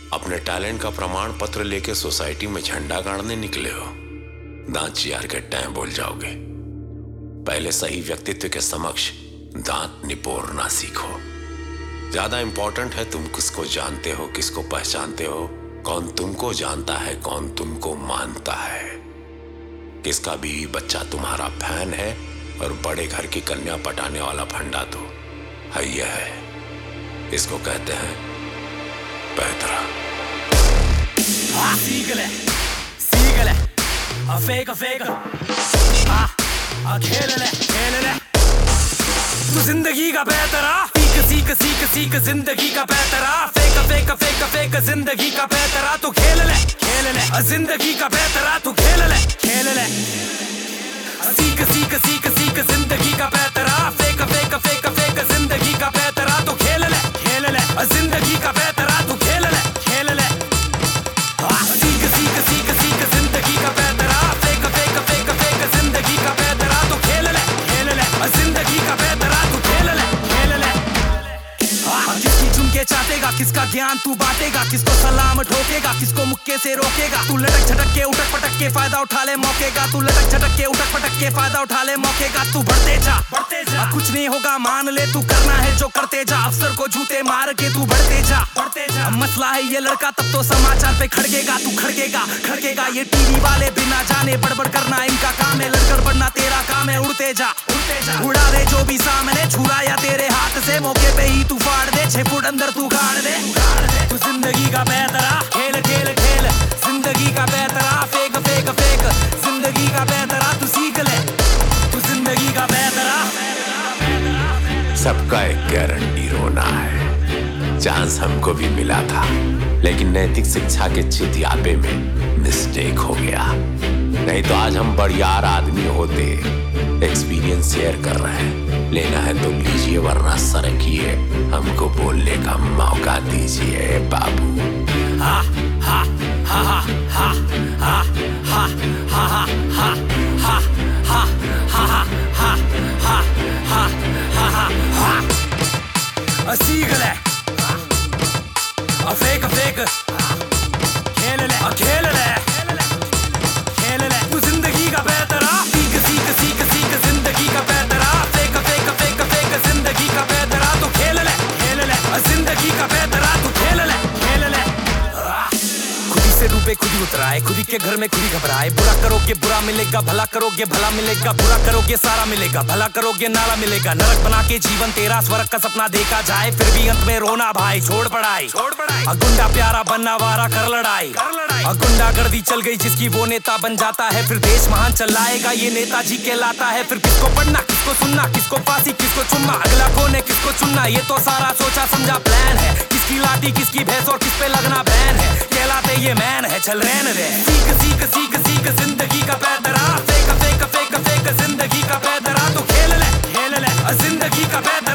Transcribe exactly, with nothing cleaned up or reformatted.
अपने टैलेंट का प्रमाण पत्र लेके सोसाइटी में झंडा गाड़ने निकले हो, दांत चियार के टाइम बोल जाओगे। पहले सही व्यक्तित्व के समक्ष दांत निपोरना सीखो। ज्यादा इंपॉर्टेंट है तुम किसको जानते हो, किसको पहचानते हो, कौन तुमको जानता है, कौन तुमको मानता है, किसका बीवी बच्चा तुम्हारा फैन है और बड़े घर की कन्या पटाने वाला फंडा तो है। यह है, इसको कहते हैं पैतरा। सीख ले, सीख ले, फेंक फेंक, खेल ले, खेल ले, तू जिंदगी का पैतरा। सीख सीख सीख सीख जिंदगी का पैतरा। फेंक फेंक फेंक फेंक जिंदगी का पैतरा। तू खेल ले, खेल ले, जिंदगी का पैतरा। तू खेल ले, खेल ले, सीख सीख सीख सीख जिंदगी का पैतरा। फेंक फेंक फेंक फेंक जिंदगी का पैतरा। तू खेल ले, खेल ले, जिंदगी का पैतरा। तू खेल ले, खेल ले, सीख सीख सीख सीख जिंदगी का पैतरा। फेंक फेंक फेंक फेंक जिंदगी का पैतरा। तू खेल ले, खेल ले, जिंदगी का पैतरा। तू खेल ले, खेल ले, किसकी झुमके चाटेगा, किसका ज्ञान तू बांटेगा, किसको सलाम ठोकेगा, किसको मुक्के से रोकेगा। तू लटक झटक के उठक पटक के फायदा उठा ले मौके का। तू लटक झटक के उठक पटक के फायदा उठा ले मौके का। तू बढ़ते जा, बढ़ते जा, कुछ नहीं होगा मान ले, तू करना है जो करते जा। अफसर को जूते मार के तू बढ़ते जा, बढ़ते जा। मसला है ये लड़का तब तो समाचार पे खड़केगा। तू खड़केगा, खड़केगा, ये टीवी वाले बिना जाने बड़बड़ करना इनका काम है। लड़कर बढ़ना तेरा काम है। उड़ते जा, उड़ते जा, उड़ा दे जो भी सामने छुरा या तेरे हाथ से। मौके पे ही तू फाड़ दे, छह फुट अंदर तू गाड़ दे, गाड़ दे। तू जिंदगी का पैतरा। खेल खेल खेल जिंदगी का पैतरा। फेंक फेंक फेंक जिंदगी का पैतरा। तू सीख ले, तू जिंदगी का पैतरा। सबका एक गारंटी रोना है। चांस हमको भी मिला था, लेकिन नैतिक शिक्षा के चितयापे में मिस्टेक हो गया। नहीं तो आज हम बढ़ियार आदमी होते। एक्सपीरियंस शेयर कर रहे हैं, लेना है तो लीजिए वरना सरकिए। हमको बोलने का मौका दीजिए बाबू। हा हा हा हा हा हा हा हा हा हा हा हा हा हा हा हा हा। सीख ले, फेंक फेंक, खेल ले, खेल ले, खेल ले, तू जिंदगी का पैतरा। सीख सीख सीख सीख जिंदगी का पैतरा। फेंक फेंक फेंक फेंक जिंदगी का पैतरा। तू खेल ले, खेल ले, जिंदगी का पैतरा। तू खेल ले, खेल ले, खुदी से डूबे खुदी उतराए, खुदी के घर में खुदी घबराए। बुरा करोगे बुरा मिलेगा, भला करोगे भला मिलेगा। बुरा करोगे सारा मिलेगा, भला करोगे नाला मिलेगा। नरक बना के जीवन तेरा स्वर्ग का सपना देखा जाए, फिर भी अंत में रोना भाई। छोड़ पढ़ाई, छोड़ पढ़ाई, गुंडा प्यारा बनना वारा कर लड़ाई, कर लड़ाई। गुंडा गर्दी चल गई जिसकी वो नेता बन जाता है, फिर देश महान चलाएगा ये नेताजी कहलाता है। फिर किसको पढ़ना, किसको सुनना, किसको फांसी, किसको चुनना, अगला कौन है, किसको चुनना, ये तो सारा सोचा समझा प्लान है। किसकी लाठी किसकी भैंस और किस पे लगना बैन है, कहलाते ये मैन है। चल रहने दे, सीख सीख सीख सीख जिंदगी का पैतरा। फेंक फेंक फेंक फेंक जिंदगी का पैतरा। तू खेल ले, खेल ले, जिंदगी का पैतरा।